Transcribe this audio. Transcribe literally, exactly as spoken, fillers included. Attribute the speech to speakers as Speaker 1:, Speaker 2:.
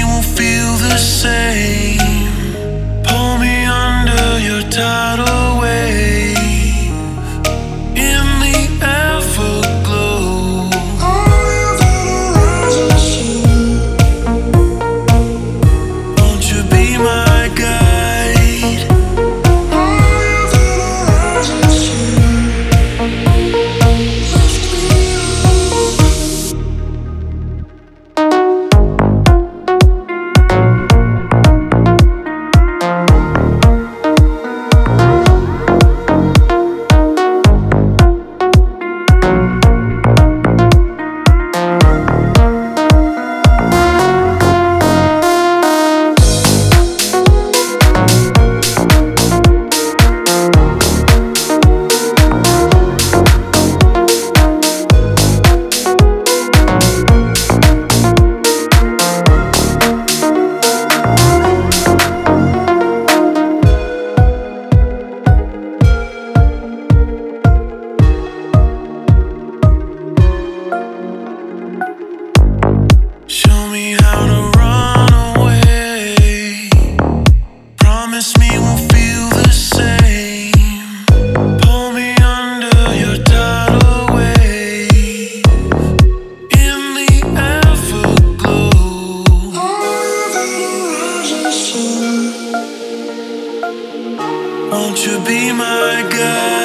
Speaker 1: won't feel the same. Pull me under your tidal wave in the everglow. Won't you be my guide? Show me how to run away. Promise me we'll feel the same. Pull me under your tidal wave in the everglow. Won't you be my guide?